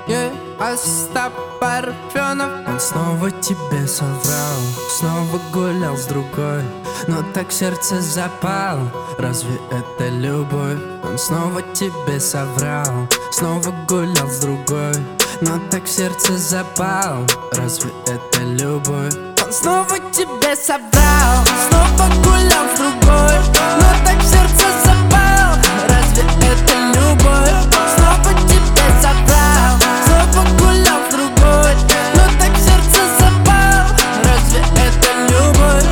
Остап Парфенов. Он снова тебе соврал, снова гулял с другой, но так сердце запал. Разве это любовь? Он снова тебе соврал, снова гулял с другой, но так сердце запал. Разве это любовь? Он снова тебе соврал, снова гулял с другой, но так сердце запал. Разве это любовь? Снова тебе соврал, снова гулял с другой, но так сердце запал. Разве это любовь?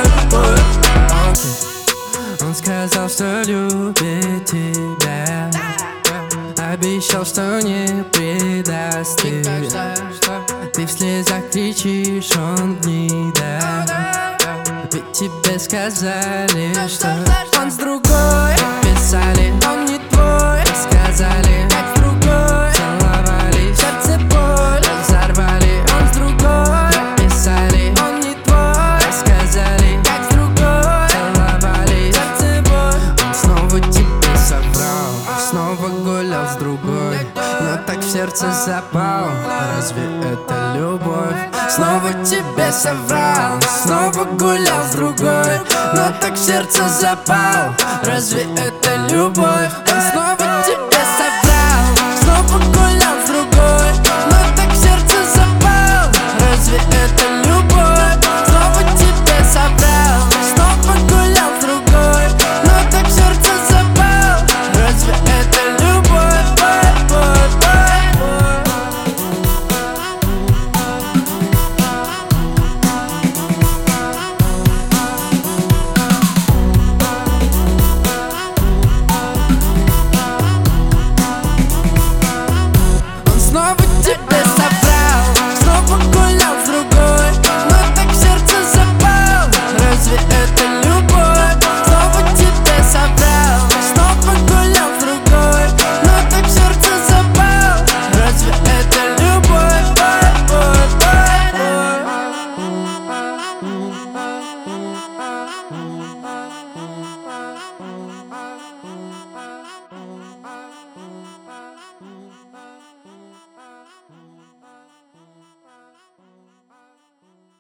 Он сказал, что любит тебя, обещал, что не предаст ты. Ты в слезах кричишь, он не даст. Ведь тебе сказали, что он с другой. Писали, он не твой. Сказали, как с другой. Целовали, сердце боль разорвали. Он с другой. Писали, он не твой. Сказали, как с другой. Целовали, сердце боль. Он снова тебе соврал, снова гулял с другой, но так в сердце запал. Разве это любовь? Снова тебе соврал, снова гулял с другой, но так в сердце запал. Разве это любовь? Он снова тебе